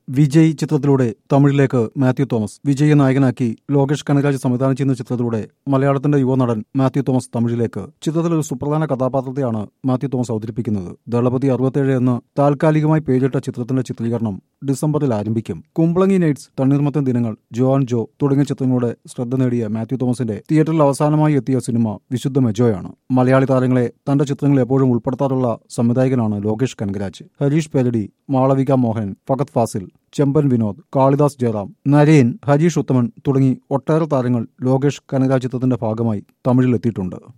വിജയ് ചിത്രത്തിലൂടെ തമിഴിലേക്ക് മാത്യു തോമസ്. വിജയെ നായകനാക്കി ലോകേഷ് കനകരാജ് സംവിധാനം ചെയ്യുന്ന ചിത്രത്തിലൂടെ മലയാളത്തിന്റെ യുവനടൻ മാത്യു തോമസ് തമിഴിലേക്ക്. ചിത്രത്തിൽ ഒരു സുപ്രധാന കഥാപാത്രത്തെയാണ് മാത്യു തോമസ് അവതരിപ്പിക്കുന്നത്. ദളപതി 67 എന്ന് താൽക്കാലികമായി പേരിട്ട ചിത്രത്തിന്റെ ചിത്രീകരണം ഡിസംബറിൽ ആരംഭിക്കും. കുമ്പളങ്ങി നൈറ്റ്സ്, തണ്ണീർമത്തൻ ദിനങ്ങൾ, ജോൺ ജോ തുടങ്ങിയ ചിത്രങ്ങളുടെ ശ്രദ്ധ നേടിയ മാത്യു തോമസിന്റെ തിയേറ്ററിൽ അവസാനമായി എത്തിയ സിനിമ വിശുദ്ധ മെജോയാണ്. മലയാളി താരങ്ങളെ തന്റെ ചിത്രങ്ങളിൽ എപ്പോഴും ഉൾപ്പെടുത്താറുള്ള സംവിധായകനാണ് ലോകേഷ് കനകരാജ്. ഹരീഷ് പേരടി, മാളവിക മോഹൻ, ഫഗത് ഫാസിൽ, ചെമ്പൻ വിനോദ്, കാളിദാസ് ജയറാം, നരേൻ, ഹരീഷ് ഉത്തമൻ തുടങ്ങി ഒട്ടേറെ താരങ്ങൾ ലോകേഷ് കനകരാജ് ചിത്രത്തിന്റെ ഭാഗമായി തമിഴിലെത്തിയിട്ടുണ്ട്.